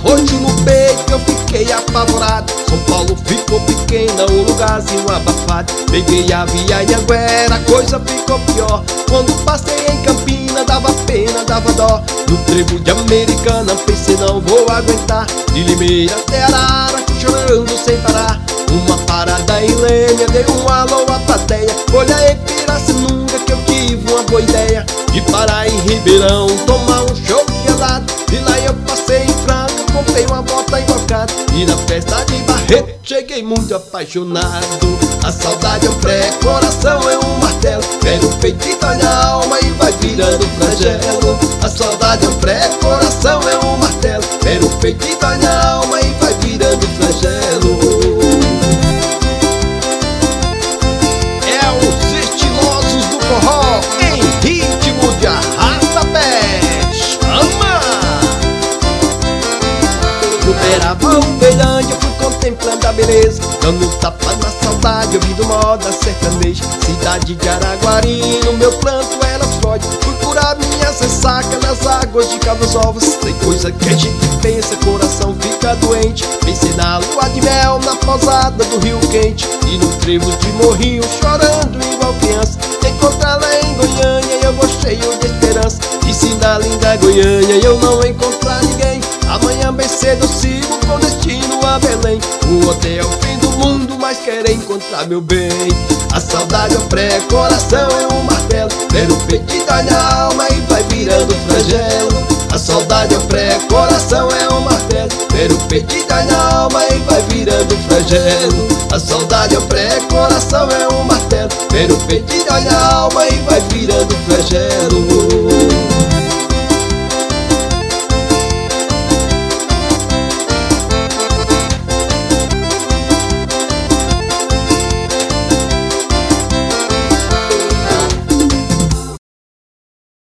Hoje no peito eu fiquei apavorado. São Paulo ficou pequena, o lugarzinho abafado. Peguei a via Anhanguera, a coisa ficou pior. Quando passei em Campina, dava pena, dava dó. No trevo de Americana, pensei não vou aguentar. De Limeira até Arara, chorando sem parar. Uma parada em Lênia, dei um alô à plateia. Olha em Pirassununga que eu tive uma boa ideia de parar em Ribeirão, tomar um chopp gelado. E lá eu passei em Franca, comprei uma bota invocada. E na festa de Barreto cheguei muito apaixonado. A saudade é um prego, coração é um martelo. Pega o peito e dói na alma e vai virando flagelo. A saudade é um prego, coração é um martelo. Pega o peito e dói na alma e vai virando flagelo. Forró em ritmo de arrasta-pé, chama! No Beiraval, Uberlândia, fui contemplando a beleza, dando tapa na saudade, ouvindo moda sertaneja. Cidade de Araguari, no meu planto ela fode. Fui curar minha ressaca nas águas de Caldas Novas. Tem coisa que a gente pensa, coração fica doente. Pensei na lua de mel, na pousada do Rio Quente. E no trevo de Morrinho, chorando igual criança. Encontrá-la em Goiânia, eu vou cheio de esperança. E se na linda Goiânia eu não encontrar ninguém, amanhã bem cedo eu sigo com destino a Belém. O hotel é o fim do mundo, mas quero encontrar meu bem. A saudade é um prego, coração é um martelo. Pega o peito e dói na alma e vai virando flagelo. A saudade é um prego, coração é um martelo. Pega o peito e dói na alma e vai virando flagelo. A saudade é um prego, coração é um martelo. Pega o peito e dói na alma e vai virando flagelo.